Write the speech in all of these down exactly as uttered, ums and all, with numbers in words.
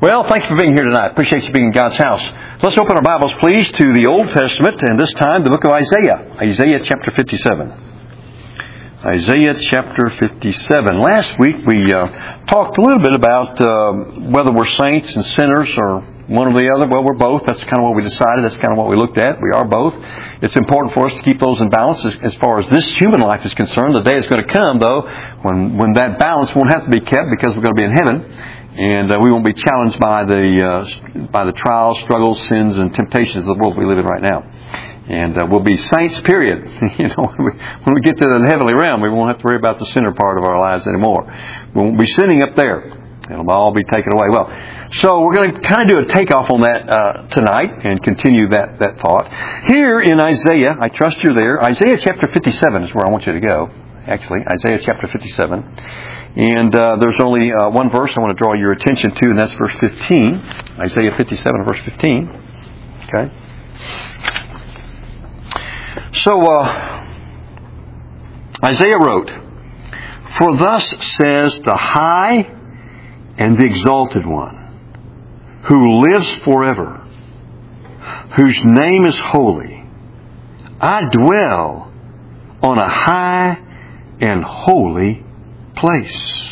Well, thanks for being here tonight. Appreciate you being in God's house. Let's open our Bibles, please, to the Old Testament, and this time the book of Isaiah. Isaiah chapter fifty-seven. Isaiah chapter fifty-seven. Last week we uh, talked a little bit about uh, whether we're saints and sinners or one or the other. Well, we're both. That's kind of what we decided. That's kind of what we looked at. We are both. It's important for us to keep those in balance as, as far as this human life is concerned. The day is going to come, though, when, when that balance won't have to be kept because we're going to be in heaven. And uh, we won't be challenged by the uh, by the trials, struggles, sins, and temptations of the world we live in right now. And uh, we'll be saints, period. you know, when we, when we get to the heavenly realm, we won't have to worry about the sinner part of our lives anymore. We won't be sinning up there. It'll all be taken away. Well, so we're going to kind of do a takeoff on that uh, tonight and continue that, that thought. Here in Isaiah, I trust you're there. Isaiah chapter fifty-seven is where I want you to go, actually. Isaiah chapter fifty-seven. And uh, there's only uh, one verse I want to draw your attention to, and that's verse fifteen. Isaiah fifty-seven, verse fifteen. Okay. So, uh, Isaiah wrote, "For thus says the high and the exalted one, who lives forever, whose name is holy. I dwell on a high and holy place,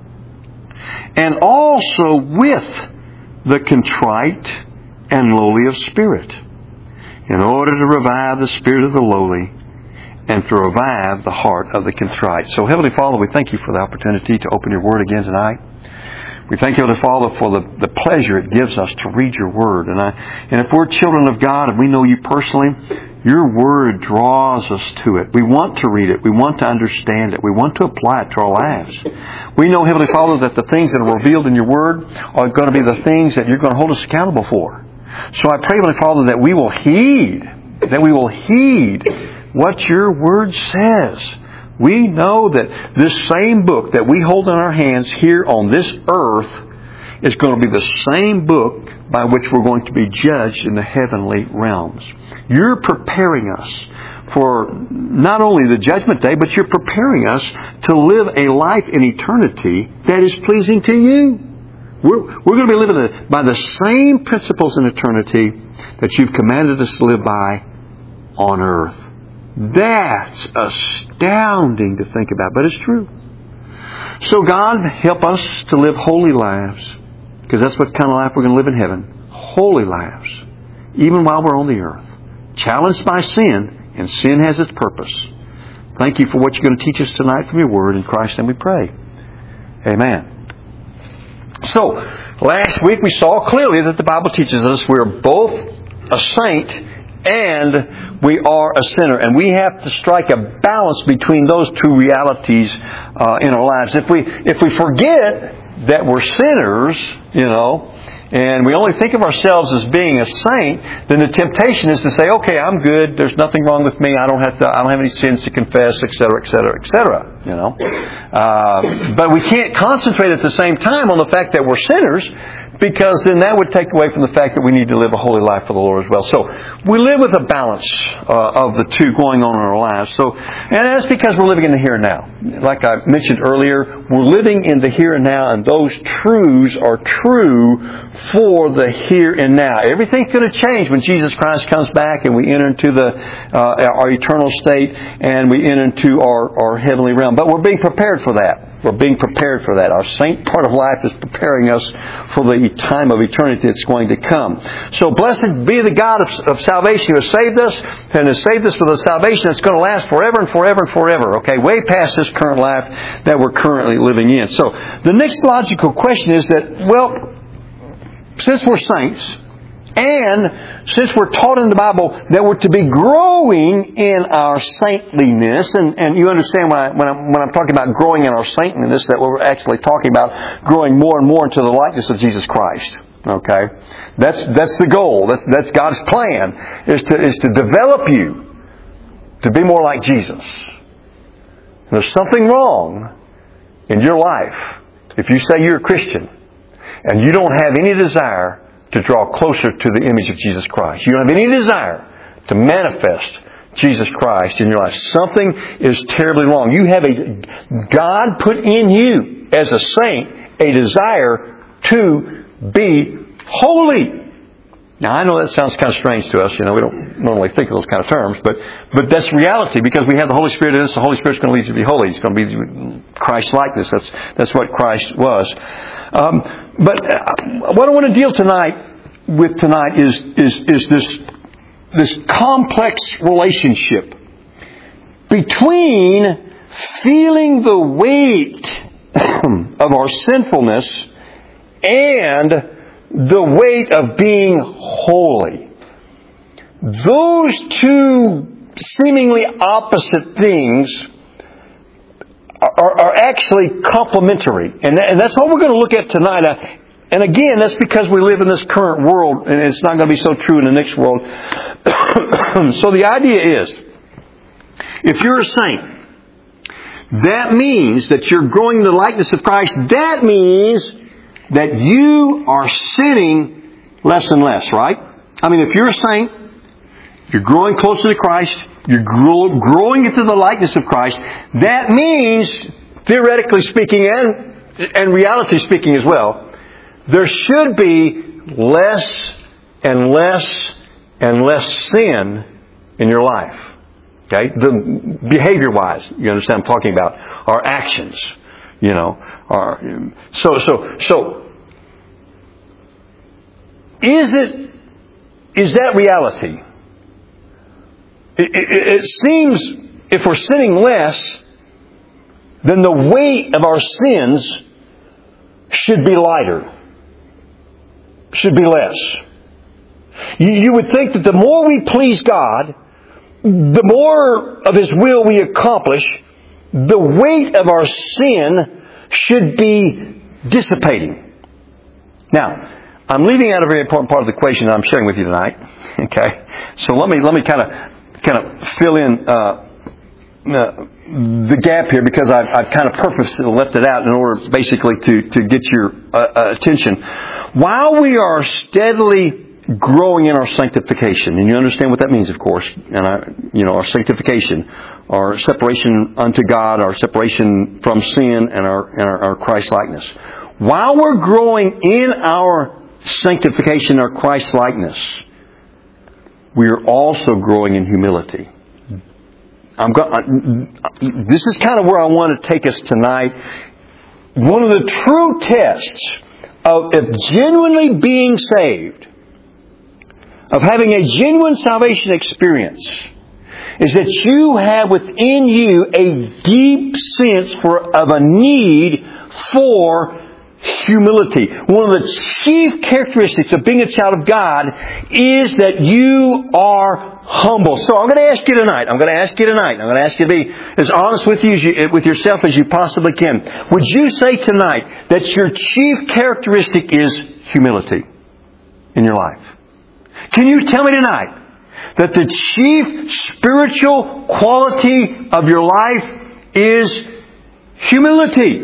and also with the contrite and lowly of spirit, in order to revive the spirit of the lowly and to revive the heart of the contrite." So, Heavenly Father, we thank you for the opportunity to open your Word again tonight. We thank you, Heavenly Father, for the, the pleasure it gives us to read your Word. And, I, and if we're children of God and we know you personally, your Word draws us to it. We want to read it. We want to understand it. We want to apply it to our lives. We know, Heavenly Father, that the things that are revealed in your Word are going to be the things that you're going to hold us accountable for. So I pray, Heavenly Father, that we will heed, that we will heed what your Word says. We know that this same book that we hold in our hands here on this earth is going to be the same book by which we're going to be judged in the heavenly realms. You're preparing us for not only the judgment day, but you're preparing us to live a life in eternity that is pleasing to you. We're, we're going to be living by the same principles in eternity that you've commanded us to live by on earth. That's astounding to think about, but it's true. So God, help us to live holy lives, because that's what kind of life we're going to live in heaven. Holy lives, even while we're on the earth. Challenged by sin, and sin has its purpose. Thank you for what you're going to teach us tonight from your Word. In Christ's name we pray. Amen. So, last week we saw clearly that the Bible teaches us we're both a saint and we are a sinner. And we have to strike a balance between those two realities uh, in our lives. If we if we forget that we're sinners, you know, and we only think of ourselves as being a saint, then the temptation is to say, "Okay, I'm good. There's nothing wrong with me. I don't have to. I don't have any sins to confess, et cetera, et cetera, et cetera." You know, uh, but we can't concentrate at the same time on the fact that we're sinners, because then that would take away from the fact that we need to live a holy life for the Lord as well. So we live with a balance uh, of the two going on in our lives. So, and that's because we're living in the here and now. Like I mentioned earlier, we're living in the here and now, and those truths are true for the here and now. Everything's going to change when Jesus Christ comes back and we enter into the uh, our eternal state and we enter into our, our heavenly realm. But we're being prepared for that. We're being prepared for that. Our saint part of life is preparing us for the time of eternity that's going to come. So blessed be the God of, of salvation who has saved us, and has saved us for the salvation that's going to last forever and forever and forever. Okay, way past this current life that we're currently living in. So the next logical question is that, well, since we're saints, and since we're taught in the Bible that we're to be growing in our saintliness, and, and you understand when, I, when, I'm, when I'm talking about growing in our saintliness, that we're actually talking about growing more and more into the likeness of Jesus Christ. Okay, that's that's the goal. That's that's God's plan, is to is to develop you to be more like Jesus. There's something wrong in your life if you say you're a Christian and you don't have any desire to draw closer to the image of Jesus Christ. You don't have any desire to manifest Jesus Christ in your life. Something is terribly wrong. You have a, God put in you as a saint, a desire to be holy. Now, I know that sounds kind of strange to us. You know, we don't normally think of those kind of terms, but but that's reality because we have the Holy Spirit in us. The Holy Spirit's going to lead you to be holy. It's going to be Christ-likeness. That's that's what Christ was. Um, but what I want to deal tonight with tonight is is is this this complex relationship between feeling the weight of our sinfulness and the weight of being holy. Those two seemingly opposite things are, are actually complementary. And, and that's what we're going to look at tonight. And again, that's because we live in this current world, and it's not going to be so true in the next world. So the idea is, if you're a saint, that means that you're growing in the likeness of Christ. That means that you are sinning less and less, right? I mean, if you're a saint, you're growing closer to Christ, you're grow, growing into the likeness of Christ, that means, theoretically speaking and, and reality speaking as well, there should be less and less and less sin in your life. Okay? The behavior-wise, you understand what I'm talking about, our actions. You know, are so so so. Is it? Is that reality? It, it, it seems if we're sinning less, then the weight of our sins should be lighter. Should be less. You, you would think that the more we please God, the more of His will we accomplish, the weight of our sin should be dissipating. Now, I'm leaving out a very important part of the equation that I'm sharing with you tonight. Okay, so let me let me kind of kind of fill in uh, uh, the gap here because I've, I've kind of purposely left it out in order basically to to get your uh, attention. While we are steadily growing in our sanctification, and you understand what that means, of course, and I, you know, our sanctification, our separation unto God, our separation from sin, and our and our, our Christ-likeness. While we're growing in our sanctification, our Christ-likeness, we are also growing in humility. I'm go- this is kind of where I want to take us tonight. One of the true tests of, of genuinely being saved, of having a genuine salvation experience, is that you have within you a deep sense for of a need for humility. One of the chief characteristics of being a child of God is that you are humble. So I'm going to ask you tonight, I'm going to ask you tonight, I'm going to ask you to be as honest with you, as you with yourself as you possibly can. Would you say tonight that your chief characteristic is humility in your life? Can you tell me tonight that the chief spiritual quality of your life is humility?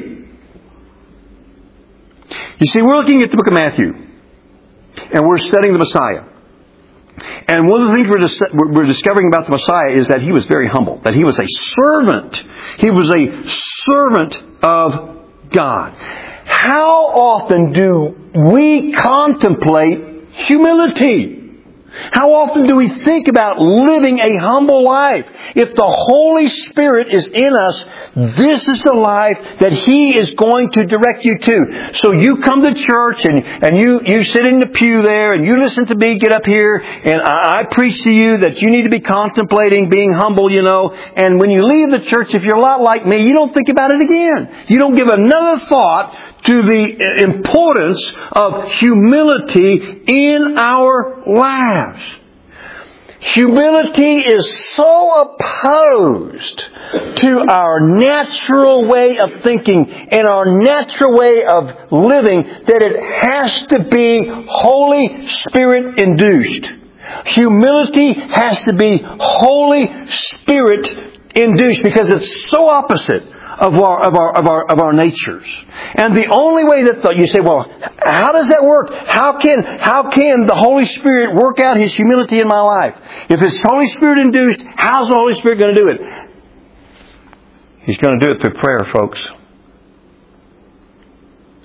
You see, we're looking at the book of Matthew, and we're studying the Messiah. And one of the things we're, dis- we're discovering about the Messiah is that He was very humble, that He was a servant. He was a servant of God. How often do we contemplate humility? How often do we think about living a humble life? If the Holy Spirit is in us, this is the life that He is going to direct you to. So you come to church and, and you, you sit in the pew there and you listen to me get up here and I, I preach to you that you need to be contemplating being humble, you know. And when you leave the church, if you're a lot like me, you don't think about it again. You don't give another thought to the importance of humility in our lives. Humility is so opposed to our natural way of thinking and our natural way of living that it has to be Holy Spirit induced. Humility has to be Holy Spirit induced because it's so opposite of our of our of our of our natures. And the only way that the, you say, well, how does that work? How can how can the Holy Spirit work out His humility in my life? If it's Holy Spirit induced, how's the Holy Spirit going to do it? He's going to do it through prayer, folks.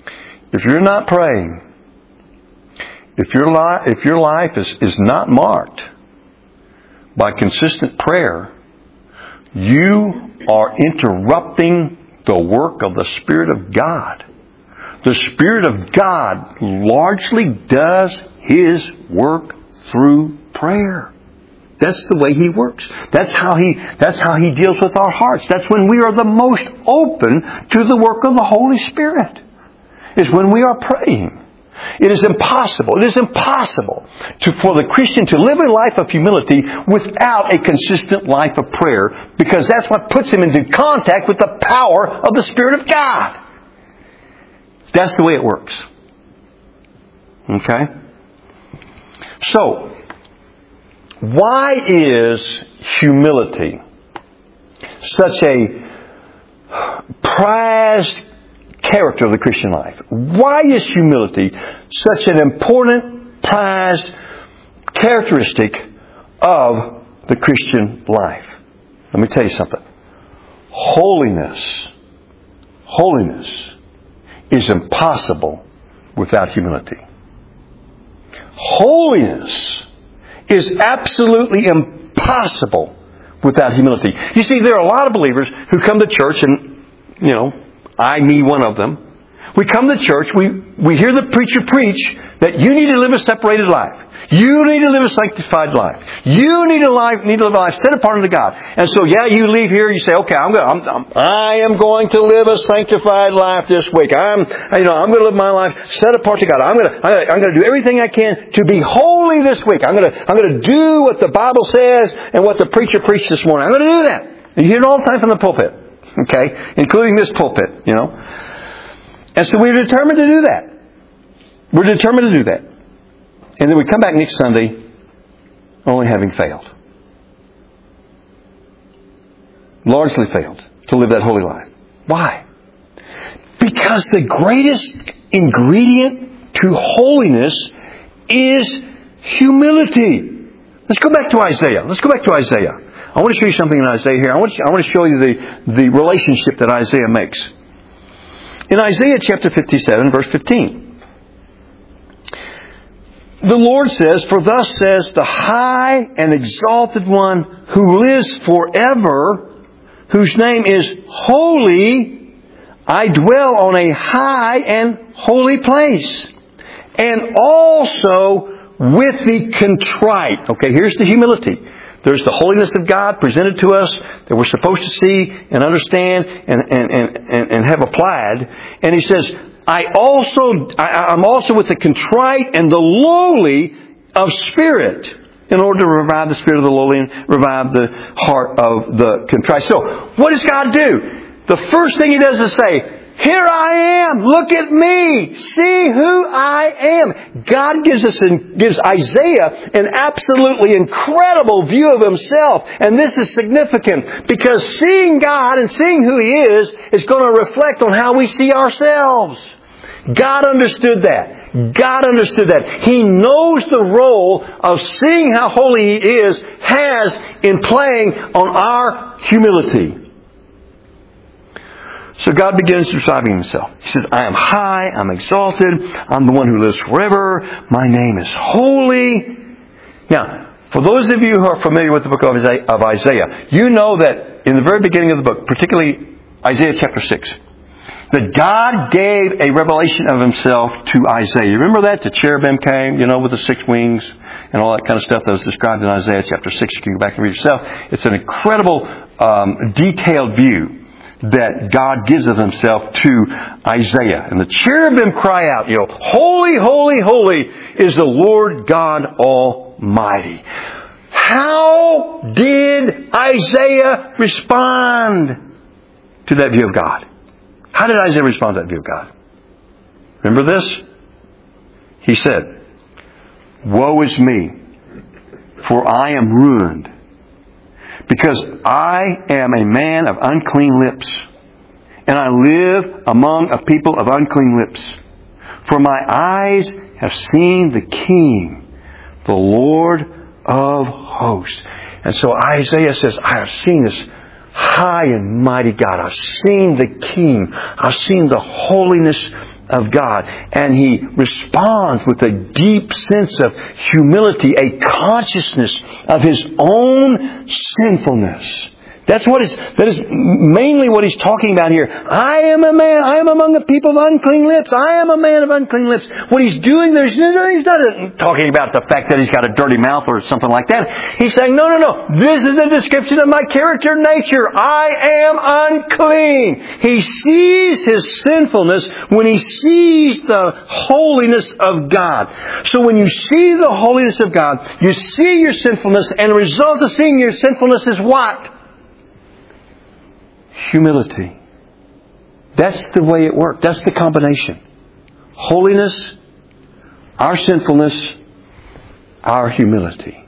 if you're not praying, if your life, if your life is, is not marked by consistent prayer, you are interrupting the work of the Spirit of God. The Spirit of God largely does His work through prayer. That's the way He works. That's how He, that's how He deals with our hearts. That's when we are the most open to the work of the Holy Spirit. Is when we are praying. It is impossible. It is impossible to, for the Christian to live a life of humility without a consistent life of prayer, because that's what puts him into contact with the power of the Spirit of God. That's the way it works. Okay? So, why is humility such a prized character of the Christian life? Why is humility such an important, prized characteristic of the Christian life? Let me tell you something. Holiness, holiness is impossible without humility. Holiness is absolutely impossible without humility. You see, there are a lot of believers who come to church and, you know, I, me, one of them. We come to church, we, we hear the preacher preach that you need to live a separated life. You need to live a sanctified life. You need a life, need to live a life set apart unto God. And so, yeah, you leave here, you say, okay, I'm going, I'm, I'm, I am going to live a sanctified life this week. I'm, you know, I'm going to live my life set apart to God. I'm going to, I'm going to do everything I can to be holy this week. I'm going to, I'm going to do what the Bible says and what the preacher preached this morning. I'm going to do that. And you hear it all the time from the pulpit. Okay? Including this pulpit, you know. And so we're determined to do that. We're determined to do that. And then we come back next Sunday only having failed. Largely failed to live that holy life. Why? Because the greatest ingredient to holiness is humility. Let's go back to Isaiah. Let's go back to Isaiah. I want to show you something in Isaiah here. I want to, I want to show you the, the relationship that Isaiah makes. In Isaiah chapter fifty-seven, verse fifteen, the Lord says, "For thus says the high and exalted one who lives forever, whose name is holy, I dwell on a high and holy place, and also with the contrite." Okay, here's the humility. There's the holiness of God presented to us that we're supposed to see and understand and, and, and, and have applied. And He says, I also, I, I'm also with the contrite and the lowly of spirit, in order to revive the spirit of the lowly and revive the heart of the contrite. So, what does God do? The first thing He does is say, here I am. Look at me. See who I am. God gives us, gives Isaiah an absolutely incredible view of Himself. And this is significant because seeing God and seeing who He is is going to reflect on how we see ourselves. God understood that. God understood that. He knows the role of seeing how holy He is has in playing on our humility. So God begins describing Himself. He says, I am high, I'm exalted, I'm the one who lives forever, my name is holy. Now, for those of you who are familiar with the book of Isaiah, you know that in the very beginning of the book, particularly Isaiah chapter six, that God gave a revelation of Himself to Isaiah. You remember that? The cherubim came, you know, with the six wings and all that kind of stuff that was described in Isaiah chapter six. You can go back and read yourself. It's an incredible, um, detailed view that God gives of Himself to Isaiah. And the cherubim cry out, you know, holy, holy, holy is the Lord God Almighty. How did Isaiah respond to that view of God? How did Isaiah respond to that view of God? Remember this? He said, woe is me, for I am ruined, because I am a man of unclean lips, and I live among a people of unclean lips. For my eyes have seen the King, the Lord of hosts. And so Isaiah says, I have seen this high and mighty God. I've seen the King. I've seen the holiness of God. And he responds with a deep sense of humility, a consciousness of his own sinfulness. That's what is, that is mainly what he's talking about here. I am a man, I am among a people of unclean lips. I am a man of unclean lips. What he's doing there, he's not talking about the fact that he's got a dirty mouth or something like that. He's saying, no, no, no. This is a description of my character and nature. I am unclean. He sees his sinfulness when he sees the holiness of God. So when you see the holiness of God, you see your sinfulness, and the result of seeing your sinfulness is what? Humility. That's the way it works. That's the combination. Holiness, our sinfulness, our humility.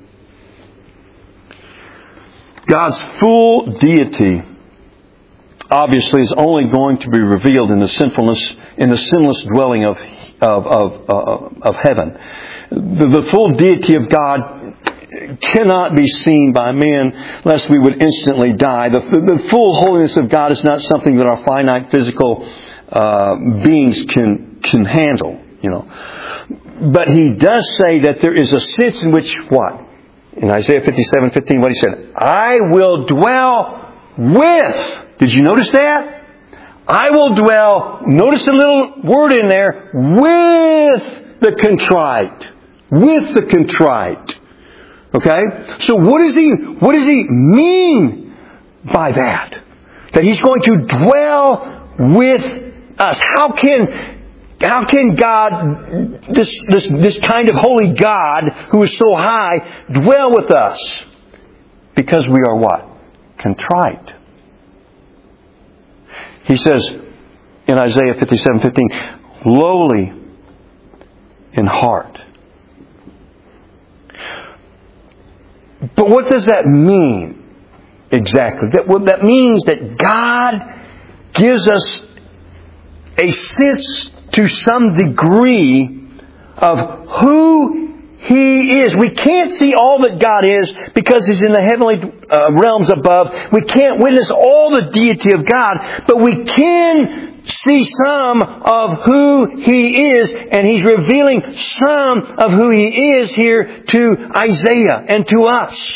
God's full deity obviously is only going to be revealed in the sinfulness, in the sinless dwelling of of of, uh, of heaven. The, the full deity of God cannot be seen by men lest we would instantly die. The, the, the full holiness of God is not something that our finite physical uh, beings can can handle, you know. But he does say that there is a sense in which what? In Isaiah fifty-seven fifteen, what he said? I will dwell with. Did you notice that? I will dwell, notice the little word in there, with the contrite. With the contrite. Okay? So what does he, what does he mean by that? That he's going to dwell with us. How can, how can God, this, this, this kind of holy God who is so high, dwell with us? Because we are what? Contrite. He says in Isaiah fifty-seven fifteen, lowly in heart. But what does that mean exactly? That, well, that means that God gives us a sense to some degree of who He is. We can't see all that God is because He's in the heavenly uh, realms above. We can't witness all the deity of God, but we can see some of who He is, and He's revealing some of who He is here to Isaiah and to us.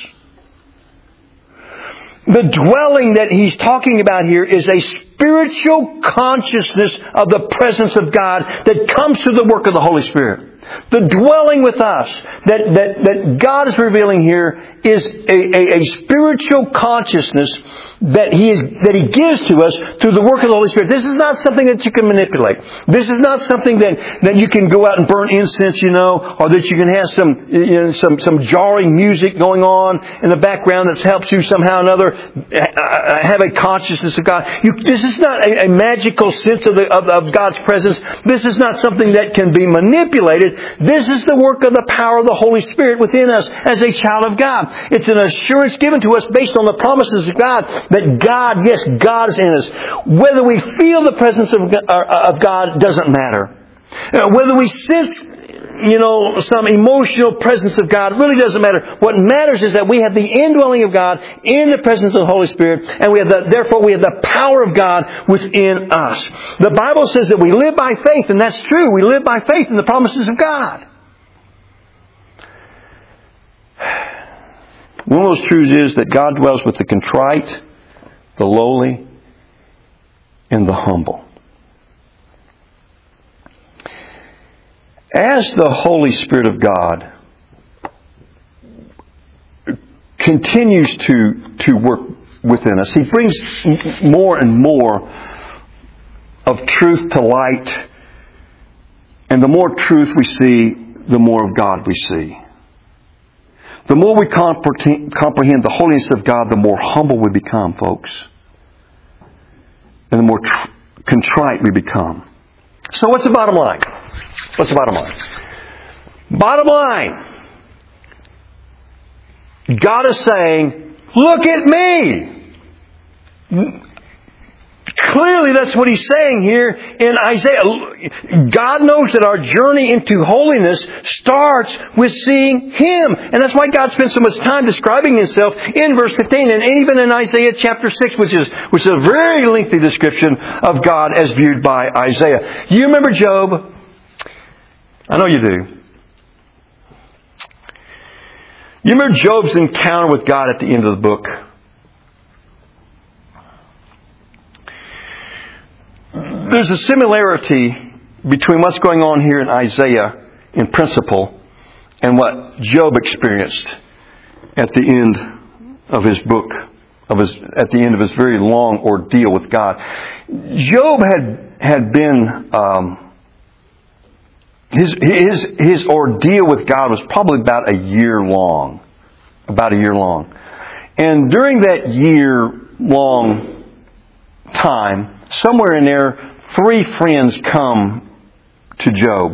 The dwelling that he's talking about here is a spiritual consciousness of the presence of God that comes through the work of the Holy Spirit. The dwelling with us that, that, that God is revealing here is a, a, a spiritual consciousness that He is, that He gives to us through the work of the Holy Spirit. This is not something that you can manipulate. This is not something that, that you can go out and burn incense, you know, or that you can have some, you know, some, some jarring music going on in the background that helps you somehow or another have a consciousness of God. You, this is not a, a magical sense of, the, of, of God's presence. This is not something that can be manipulated. This is the work of the power of the Holy Spirit within us as a child of God. It's an assurance given to us based on the promises of God that God, yes, God is in us. Whether we feel the presence of God doesn't matter. Whether we sense, you know, some emotional presence of God really doesn't matter. What matters is that we have the indwelling of God in the presence of the Holy Spirit, and we have the, therefore we have the power of God within us. The Bible says that we live by faith, and that's true. We live by faith in the promises of God. One of those truths is that God dwells with the contrite, the lowly, and the humble. As the Holy Spirit of God continues to, to work within us, He brings more and more of truth to light. And the more truth we see, the more of God we see. The more we comprehend the holiness of God, the more humble we become, folks. And the more tr- contrite we become. So what's the bottom line? What's the bottom line? Bottom line. God is saying, look at me. Clearly, that's what he's saying here in Isaiah. God knows that our journey into holiness starts with seeing Him. And that's why God spends so much time describing Himself in verse fifteen and even in Isaiah chapter six, which is, which is a very lengthy description of God as viewed by Isaiah. You remember Job? I know you do. You remember Job's encounter with God at the end of the book? There's a similarity between what's going on here in Isaiah in principle and what Job experienced at the end of his book, of his at the end of his very long ordeal with God. Job had had been um, his his his ordeal with God was probably about a year long, about a year long, and during that year long time, somewhere in there, three friends come to Job.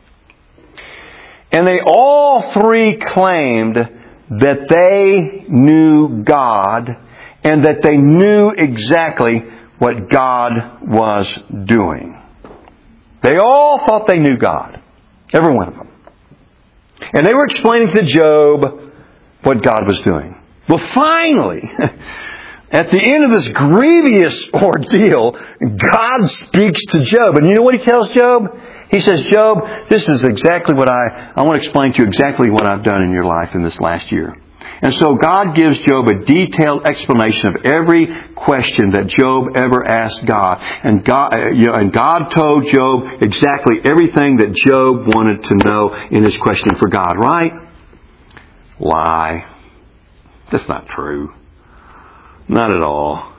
And they all three claimed that they knew God and that they knew exactly what God was doing. They all thought they knew God. Every one of them. And they were explaining to Job what God was doing. Well, finally, at the end of this grievous ordeal, God speaks to Job. And you know what He tells Job? He says, Job, this is exactly what I, I want to explain to you exactly what I've done in your life in this last year. And so God gives Job a detailed explanation of every question that Job ever asked God. And God, you know, and God told Job exactly everything that Job wanted to know in his questioning for God, right? Lie. That's not true. Not at all.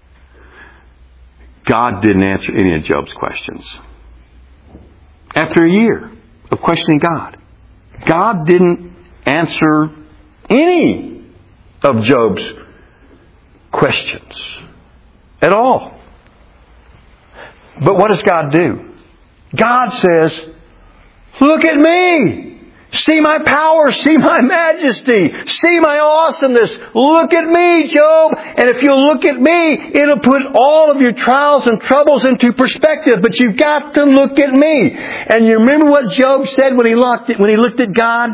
God didn't answer any of Job's questions. After a year of questioning God, God didn't answer any of Job's questions at all. But what does God do? God says, look at me! See my power, see my majesty, see my awesomeness. Look at me, Job. And if you'll look at me, it'll put all of your trials and troubles into perspective. But you've got to look at me. And you remember what Job said when he looked at, when he looked at God?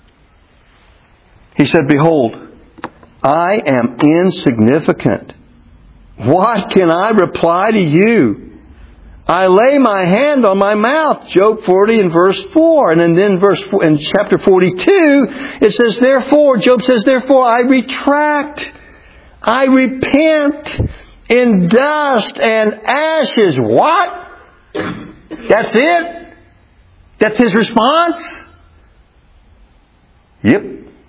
He said, behold, I am insignificant. What can I reply to you? I lay my hand on my mouth. Job forty and verse four. And then in verse four, in chapter forty-two, it says, therefore, Job says, therefore I retract. I repent in dust and ashes. What? That's it? That's his response? Yep.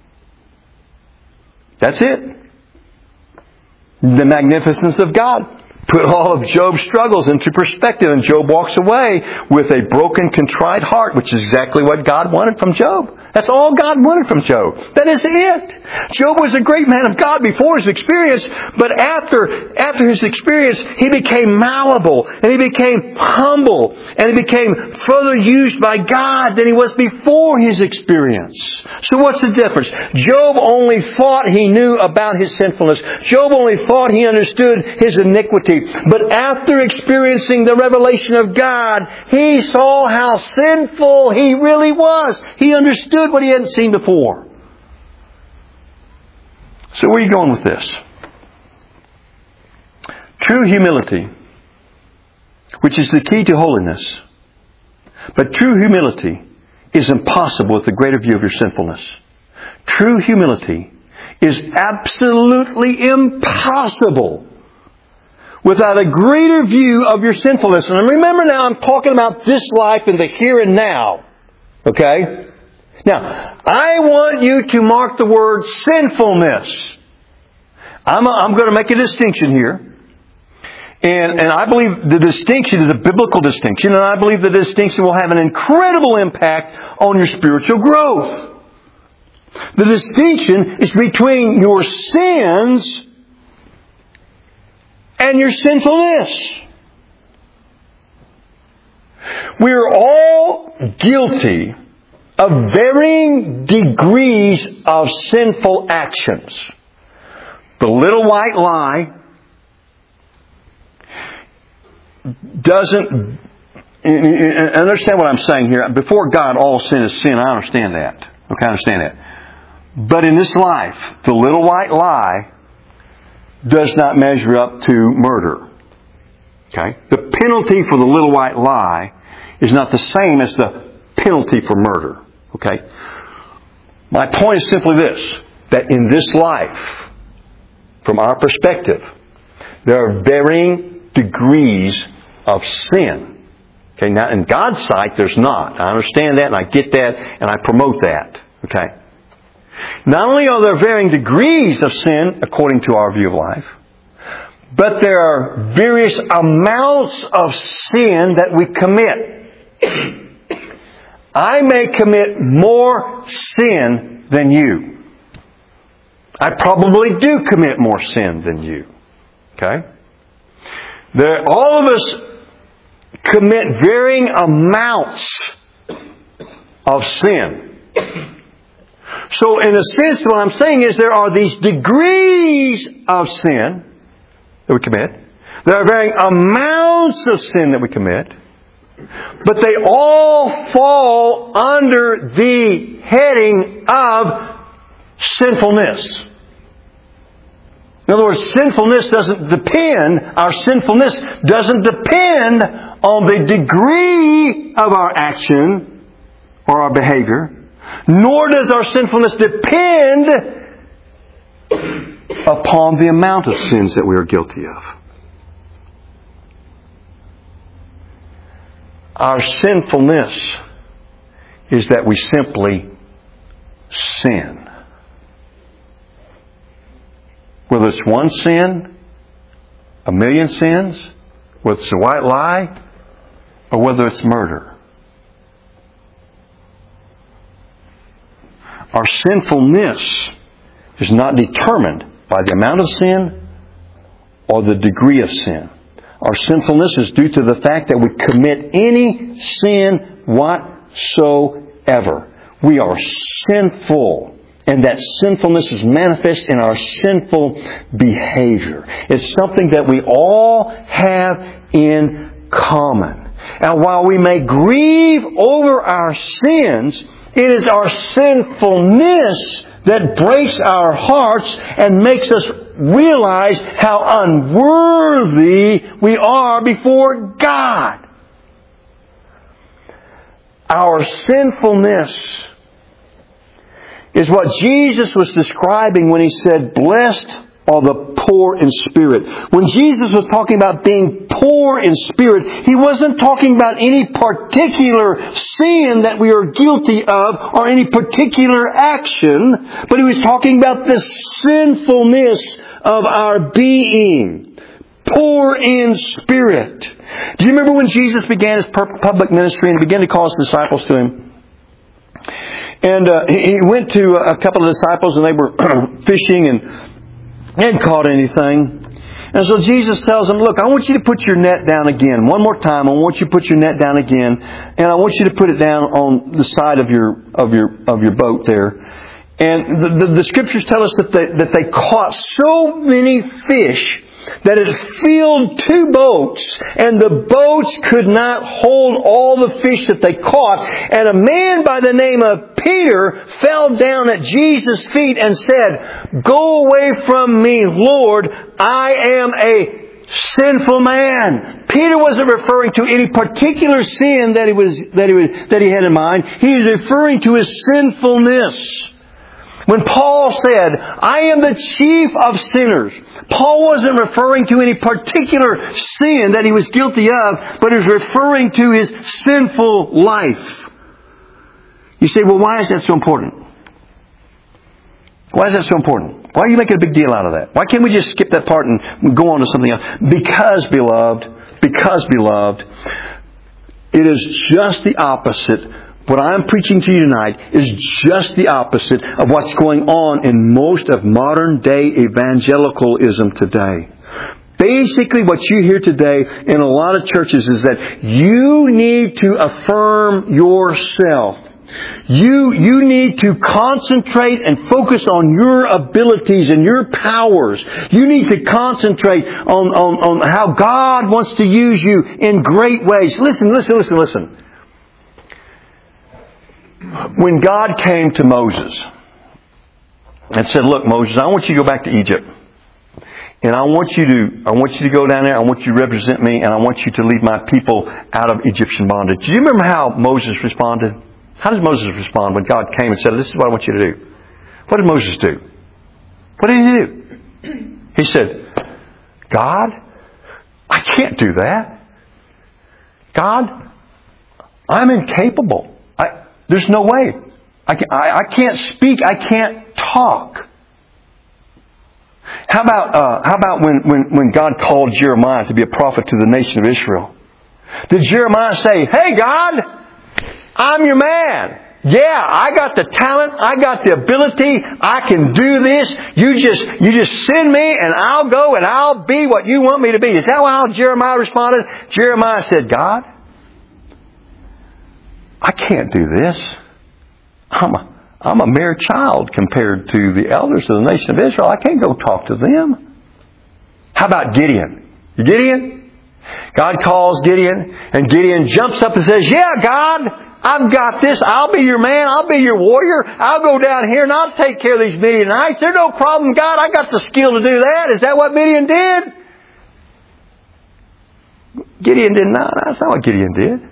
That's it. The magnificence of God put all of Job's struggles into perspective, and Job walks away with a broken, contrite heart, which is exactly what God wanted from Job. That's all God wanted from Job. That is it. Job was a great man of God before his experience, but after, after his experience, he became malleable, and he became humble, and he became further used by God than he was before his experience. So what's the difference? Job only thought he knew about his sinfulness. Job only thought he understood his iniquity. But after experiencing the revelation of God, he saw how sinful he really was. He understood what he hadn't seen before. So where are you going with this? True humility, which is the key to holiness. But true humility is impossible with the greater view of your sinfulness. True humility is absolutely impossible without a greater view of your sinfulness. And remember now, I'm talking about this life in the here and now. Okay? Now, I want you to mark the word sinfulness. I'm, a, I'm going to make a distinction here. And, and I believe the distinction is a biblical distinction. And I believe the distinction will have an incredible impact on your spiritual growth. The distinction is between your sins and your sinfulness. We are all guilty of varying degrees of sinful actions. The little white lie doesn't... Understand what I'm saying here. Before God, all sin is sin. I understand that. Okay, I understand that. But in this life, the little white lie does not measure up to murder. Okay? The penalty for the little white lie is not the same as the penalty for murder. Okay? My point is simply this, that in this life, from our perspective, there are varying degrees of sin. Okay, now in God's sight, there's not. I understand that and I get that and I promote that. Okay? Not only are there varying degrees of sin according to our view of life, but there are various amounts of sin that we commit. I may commit more sin than you. I probably do commit more sin than you. Okay? There, all of us commit varying amounts of sin. So in a sense, what I'm saying is there are these degrees of sin that we commit. There are varying amounts of sin that we commit. But they all fall under the heading of sinfulness. In other words, sinfulness doesn't depend, our sinfulness doesn't depend on the degree of our action or our behavior, nor does our sinfulness depend upon the amount of sins that we are guilty of. Our sinfulness is that we simply sin. Whether it's one sin, a million sins, whether it's a white lie, or whether it's murder. Our sinfulness is not determined by the amount of sin or the degree of sin. Our sinfulness is due to the fact that we commit any sin whatsoever. We are sinful. And that sinfulness is manifest in our sinful behavior. It's something that we all have in common. And while we may grieve over our sins, it is our sinfulness that breaks our hearts and makes us realize how unworthy we are before God. Our sinfulness is what Jesus was describing when He said, "Blessed are the poor in spirit." When Jesus was talking about being poor in spirit, He wasn't talking about any particular sin that we are guilty of or any particular action, but He was talking about the sinfulness of our being. Poor in spirit. Do you remember when Jesus began His public ministry and He began to call His disciples to Him? And uh, He went to a couple of disciples and they were fishing and hadn't caught anything. And so Jesus tells them, "Look, I want you to put your net down again. One more time, I want you to put your net down again. And I want you to put it down on the side of your of your of your boat there." And the, the, the Scriptures tell us that they, that they caught so many fish that it filled two boats, and the boats could not hold all the fish that they caught. And a man by the name of Peter fell down at Jesus' feet and said, "Go away from me, Lord, I am a sinful man." Peter wasn't referring to any particular sin that he was that he was that he had in mind. He was referring to his sinfulness. When Paul said, "I am the chief of sinners," Paul wasn't referring to any particular sin that he was guilty of, but he was referring to his sinful life. You say, "Well, why is that so important? Why is that so important? Why are you making a big deal out of that? Why can't we just skip that part and go on to something else?" Because, beloved, because, beloved, it is just the opposite. What I'm preaching to you tonight is just the opposite of what's going on in most of modern day evangelicalism today. Basically, what you hear today in a lot of churches is that you need to affirm yourself. You, you need to concentrate and focus on your abilities and your powers. You need to concentrate on, on, on how God wants to use you in great ways. Listen, listen, listen, listen. When God came to Moses and said, look, Moses, I want you to go back to Egypt. And I want you to, I want you to go down there. I want you to represent me, and I want you to lead my people out of Egyptian bondage. Do you remember how Moses responded? How did Moses respond when God came and said, this is what I want you to do? What did Moses do? What did he do? He said, God, I can't do that. God, I'm incapable. I, there's no way. I, can, I, I can't speak. I can't talk. How about uh, how about when, when, when God called Jeremiah to be a prophet to the nation of Israel? Did Jeremiah say, hey God, I'm your man. Yeah, I got the talent, I got the ability, I can do this. You just you just send me and I'll go and I'll be what you want me to be. Is that how Jeremiah responded? Jeremiah said, God, I can't do this. I'm a I'm a mere child compared to the elders of the nation of Israel. I can't go talk to them. How about Gideon? Gideon? God calls Gideon, and Gideon jumps up and says, yeah, God, I've got this. I'll be your man. I'll be your warrior. I'll go down here and I'll take care of these Midianites. There's no problem, God. I got the skill to do that. Is that what Gideon did? Gideon did not. That's not what Gideon did.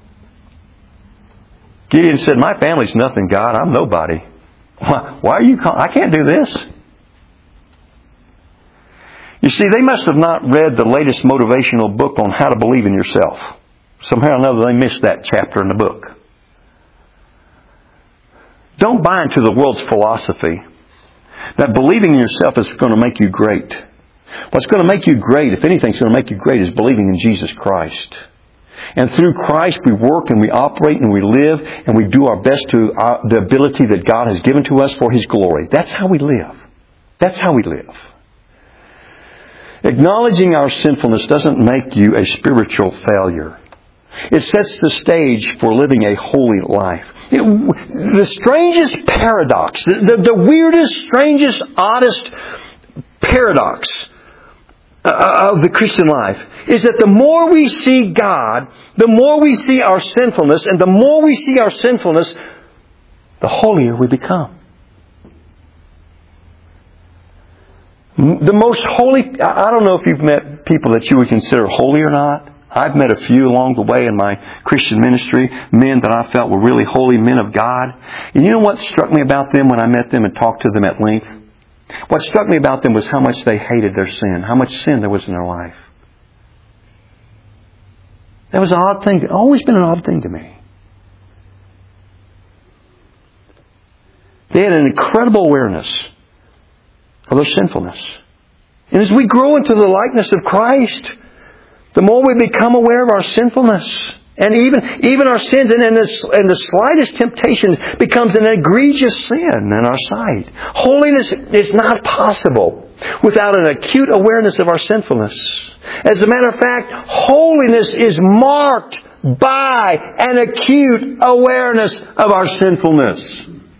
Gideon said, my family's nothing, God. I'm nobody. Why, why are you calling? I can't do this. You see, they must have not read the latest motivational book on how to believe in yourself. Somehow or another, they missed that chapter in the book. Don't buy into the world's philosophy that believing in yourself is going to make you great. What's going to make you great, if anything's going to make you great, is believing in Jesus Christ. And through Christ we work and we operate and we live and we do our best to our, the ability that God has given to us for His glory. That's how we live. That's how we live. Acknowledging our sinfulness doesn't make you a spiritual failure. It sets the stage for living a holy life. It, the strangest paradox, the, the, the weirdest, strangest, oddest paradox of the Christian life is that the more we see God, the more we see our sinfulness, and the more we see our sinfulness, the holier we become. The most holy, I don't know if you've met people that you would consider holy or not. I've met a few along the way in my Christian ministry, men that I felt were really holy men of God. And you know what struck me about them when I met them and talked to them at length? What struck me about them was how much they hated their sin, how much sin there was in their life. That was an odd thing, always been an odd thing to me. They had an incredible awareness of their sinfulness. And as we grow into the likeness of Christ, the more we become aware of our sinfulness. And even, even our sins and, and, the, and the slightest temptation becomes an egregious sin in our sight. Holiness is not possible without an acute awareness of our sinfulness. As a matter of fact, holiness is marked by an acute awareness of our sinfulness.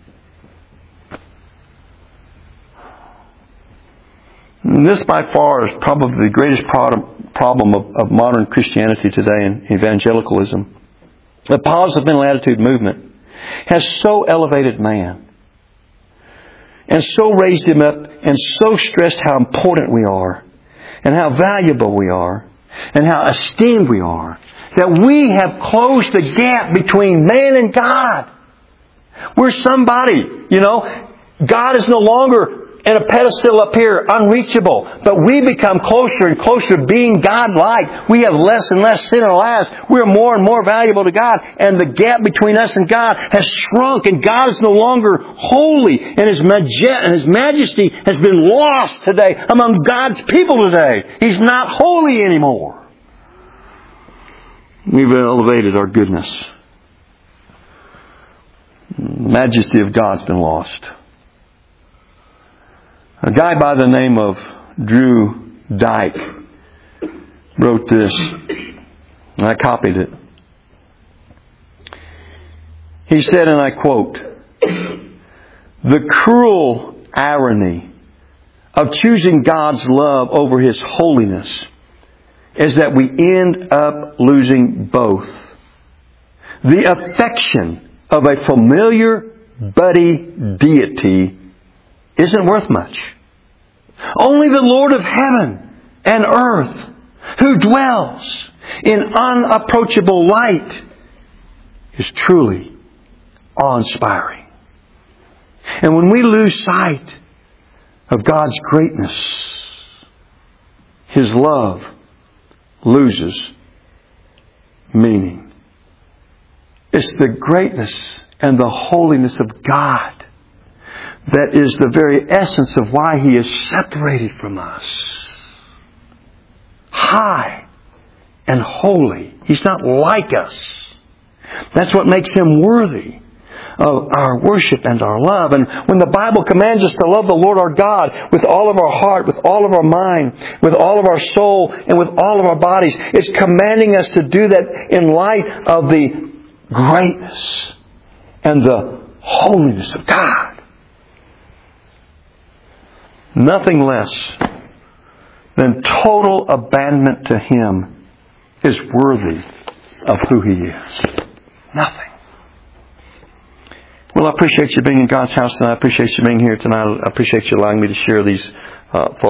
And this by far is probably the greatest problem problem of, of modern Christianity today and evangelicalism. The positive mental attitude movement has so elevated man and so raised him up and so stressed how important we are and how valuable we are and how esteemed we are that we have closed the gap between man and God. We're somebody, you know. God is no longer and a pedestal up here, unreachable. But we become closer and closer to being God-like. We have less and less sin in our lives. We're more and more valuable to God. And the gap between us and God has shrunk. And God is no longer holy. And His, maj- and His majesty has been lost today among God's people today. He's not holy anymore. We've elevated our goodness. The majesty of God's been lost. A guy by the name of Drew Dyke wrote this, and I copied it. He said, and I quote, "The cruel irony of choosing God's love over His holiness is that we end up losing both. The affection of a familiar buddy deity isn't worth much. Only the Lord of heaven and earth, who dwells in unapproachable light, is truly awe-inspiring." And when we lose sight of God's greatness, His love loses meaning. It's the greatness and the holiness of God that is the very essence of why He is separated from us. High and holy. He's not like us. That's what makes Him worthy of our worship and our love. And when the Bible commands us to love the Lord our God with all of our heart, with all of our mind, with all of our soul, and with all of our bodies, it's commanding us to do that in light of the greatness and the holiness of God. Nothing less than total abandonment to Him is worthy of who He is. Nothing. Well, I appreciate you being in God's house tonight. I appreciate you being here tonight. I appreciate you allowing me to share these uh, thoughts.